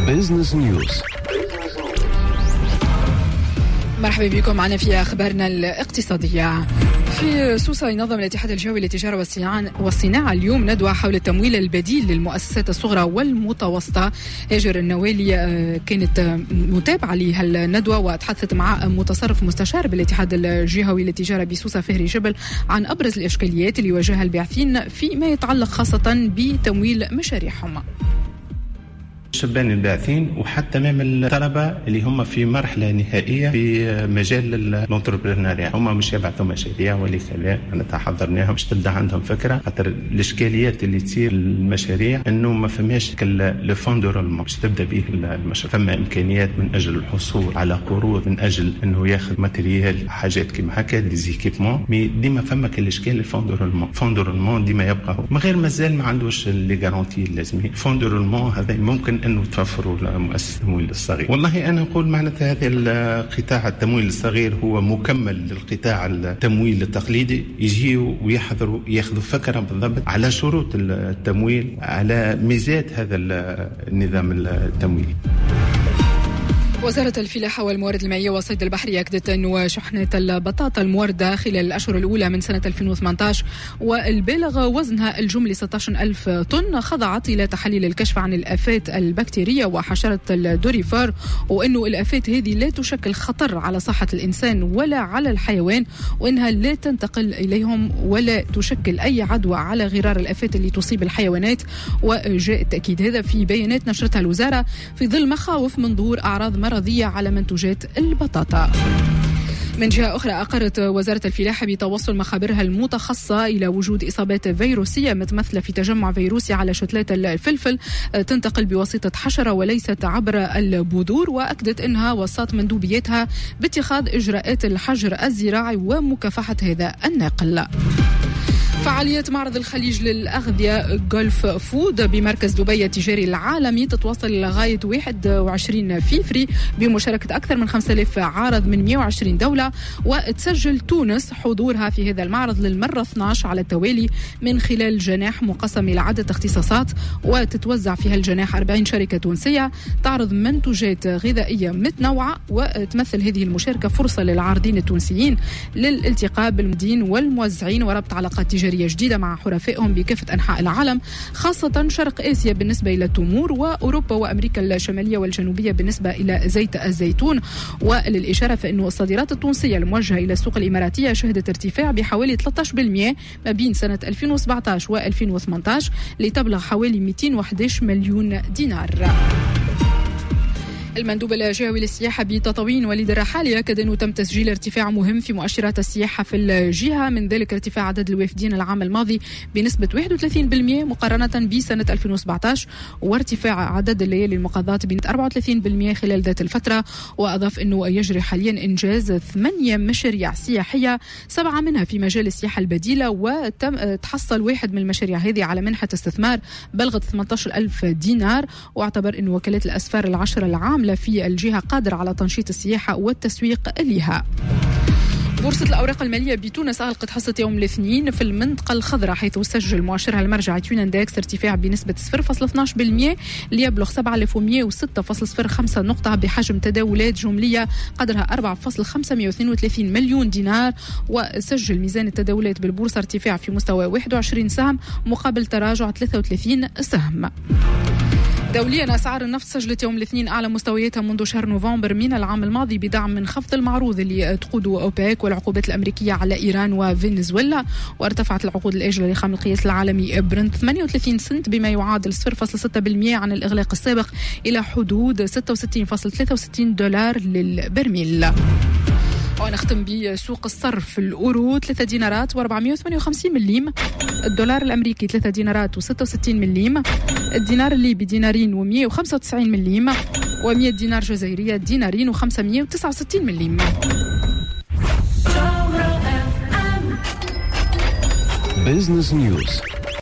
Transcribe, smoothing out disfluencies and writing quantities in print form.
بيزنس نيوز. مرحبا بكم معنا في أخبارنا الاقتصادية. في سوسة ينظم الاتحاد الجوي للتجارة والصناعة اليوم ندوة حول التمويل البديل للمؤسسات الصغرى والمتوسطة. هاجر النوالي كانت متابعة لهالندوة وتحدثت مع متصرف مستشار بالاتحاد الجهوي للتجارة بسوسة فهري جبل عن أبرز الإشكاليات اللي يواجهها الباحثين فيما يتعلق خاصة بتمويل مشاريعهم. شبان الباحثين وحتى تمام الطلبة اللي هم في مرحلة نهائية في مجال الانتربرنوريا، هم مش يبعثوا مشاريع ولا كذا، أنا تحضرناهم باش تبدا عندهم فكرة. خاطر الإشكاليات اللي تصير المشاريع إنه ما فماش لو فون دو رولمون باش تبدا به المشروع. فما إمكانيات من أجل الحصول على قروض، من أجل إنه ياخذ ماتريال حاجات كيما هكا ديزيكيبمون، مي ديما فما الإشكال الفون دو رولمون. فون دو رولمون ديما يبقى هو من غير مازال ما عندوش لي غارونتي اللازمين. فون دو رولمون هذا ممكن انه توفروا مؤسسة التمويل الصغير. والله انا نقول معناتها هذا القطاع التمويل الصغير هو مكمل للقطاع التمويل التقليدي، يجيوا ويحضروا ياخذوا فكره بالضبط على شروط التمويل، على ميزات هذا النظام التمويلي. وزارة الفلاحة والموارد المائية والصيد البحري أكدت أن شحنة البطاطا الموردة خلال الأشهر الأولى من سنة 2018 والبالغ وزنها الجملي 16,000 طن خضعت إلى تحليل الكشف عن الآفات البكتيرية وحشرة الدوريفار، وأنه الآفات هذه لا تشكل خطر على صحة الإنسان ولا على الحيوان، وأنها لا تنتقل إليهم ولا تشكل أي عدوى على غرار الآفات اللي تصيب الحيوانات. وجاء التأكيد هذا في بيانات نشرتها الوزارة في ظل مخاوف من ظهور أعراض مرضية على منتوجات البطاطا. من جهة أخرى أقرت وزارة الفلاحة بتوصل مخابرها المتخصصة إلى وجود إصابات فيروسية متمثلة في تجمع فيروسي على شتلات الفلفل تنتقل بواسطة حشرة وليست عبر البذور، وأكدت أنها وصت مندوبيتها باتخاذ إجراءات الحجر الزراعي ومكافحة هذا النقل. فعالية معرض الخليج للأغذية جولف فود بمركز دبي التجاري العالمي تتواصل لغاية 21 فبراير بمشاركة أكثر من 5,000 عارض من 120 دولة، وتسجل تونس حضورها في هذا المعرض للمرة 12 على التوالي من خلال جناح مقسم إلى عدة اختصاصات، وتتوزع في هالجناح 40 شركة تونسية تعرض منتوجات غذائية متنوعة. وتمثل هذه المشاركة فرصة للعارضين التونسيين للالتقاء بالمدين والموزعين وربط علاقات تجارية جديدة مع حرفائهم بكافة أنحاء العالم، خاصة شرق آسيا بالنسبة إلى التمور، وأوروبا وأمريكا الشمالية والجنوبية بالنسبة إلى زيت الزيتون. وللإشارة فإنه الصادرات التونسية الموجهة إلى السوق الإماراتية شهدت ارتفاع بحوالي 13% ما بين سنة 2017 و2018 لتبلغ حوالي 211 مليون دينار. المندوب الجهوي للسياحة بتطاوين وليد الرحالي أكد أنه تم تسجيل ارتفاع مهم في مؤشرات السياحة في الجهة، من ذلك ارتفاع عدد الوافدين العام الماضي بنسبة 31% مقارنة بسنة 2017، وارتفاع عدد الليالي المقاضاة بنسبة 34% خلال ذات الفترة. وأضاف أنه يجري حاليا إنجاز 8 مشاريع سياحية، 7 منها في مجال السياحة البديلة، وتحصل واحد من المشاريع هذه على منحة استثمار بلغت 18,000 دينار. واعتبر أن وكالات الأسفار العشر العاملة في الجهة قادر على تنشيط السياحة والتسويق لها. بورصة الأوراق المالية بتونس أغلقت حصة يوم الاثنين في المنطقة الخضراء، حيث سجل مؤشرها المرجعي تيوناندكس ارتفاع بنسبة 0.12% ليبلغ 7,106.05 نقطة بحجم تداولات جملية قدرها 4.532 مليون دينار. وسجل ميزان التداولات بالبورصة ارتفاع في مستوى 21 سهم مقابل تراجع 33 سهم. دوليا أسعار النفط سجلت يوم الاثنين أعلى مستوياتها منذ شهر نوفمبر من العام الماضي بدعم من خفض المعروض اللي تقوده أوبك والعقوبات الأمريكية على إيران وفنزويلا. وارتفعت العقود الآجلة لخام القياس العالمي برنت 38 سنت بما يعادل 0.6% عن الإغلاق السابق إلى حدود 66.63 دولار للبرميل. ونختم بسوق الصرف. الأورو 3 دينارات و458 مليم، الدولار الأمريكي 3 دينارات و66 مليم، الدينار الليبي دينارين و195 مليم، و100 دينار جزائرية دينارين و569 مليم. بيزنس نيوز.